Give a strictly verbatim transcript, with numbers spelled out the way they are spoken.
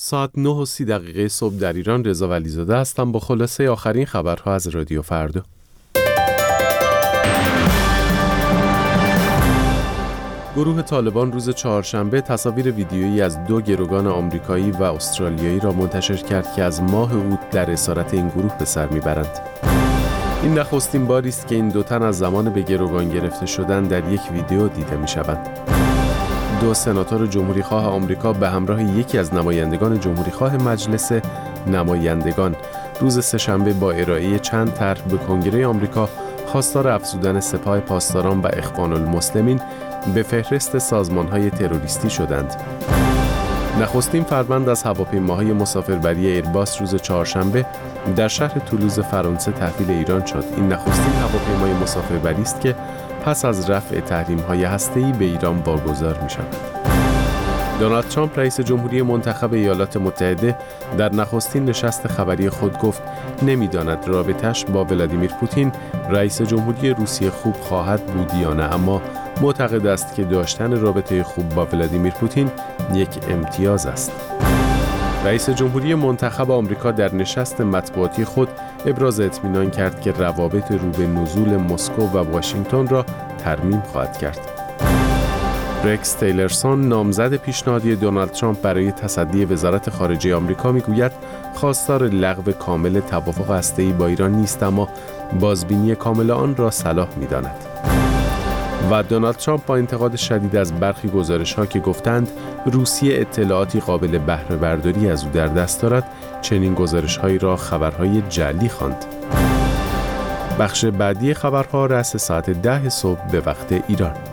ساعت نه و سی دقیقه صبح در ایران. رضا ولیزاده هستم با خلاصه آخرین خبرها از رادیو فردا. گروه طالبان روز چهارشنبه تصاویر ویدیویی از دو گروگان آمریکایی و استرالیایی را منتشر کرد که از ماه اوت در اسارت این گروه به سر میبرند. این نخستین باری است که این دو تن از زمان به گروگان گرفته شدن در یک ویدیو دیده میشوند. دو سناتور جمهوریخواه آمریکا به همراه یکی از نمایندگان جمهوریخواه مجلس نمایندگان روز سه‌شنبه با ارائه چند طرح به کنگره آمریکا خواستار افزودن سپاه پاسداران و اخوان المسلمین به فهرست سازمان‌های تروریستی شدند. نخستین فروند از هواپیماهای مسافربری ایرباس روز چهارشنبه در شهر تولوز فرانسه تحویل ایران شد. این نخستین هواپیمای مسافربری است که پس از رفع تحریم‌های هسته‌ای به ایران واگذار می‌شود. دونالد ترامپ رئیس جمهوری منتخب ایالات متحده در نخستین نشست خبری خود گفت نمی‌داند رابطه‌اش با ولادیمیر پوتین رئیس جمهوری روسیه خوب خواهد بود یا نه، اما معتقد است که داشتن رابطه خوب با ولادیمیر پوتین یک امتیاز است. رئیس جمهوری منتخب آمریکا در نشست مطبوعاتی خود ابراز اطمینان کرد که روابط رو به نزول مسکو و واشنگتن را ترمیم خواهد کرد. رکس تیلرسون نامزد پیشنهادی دونالد ترامپ برای تصدی وزارت خارجه آمریکا میگوید خواستار لغو کامل توافق هسته‌ای با ایران نیست، اما بازبینی کامل آن را صلاح می‌داند. و دونالد ترامپ با انتقاد شدید از برخی گزارش‌ها که گفتند روسیه اطلاعاتی قابل بهره برداری از او در دست دارد، چنین گزارش‌هایی را خبرهای جعلی خواند. بخش بعدی خبرها رأس ساعت ده صبح به وقت ایران.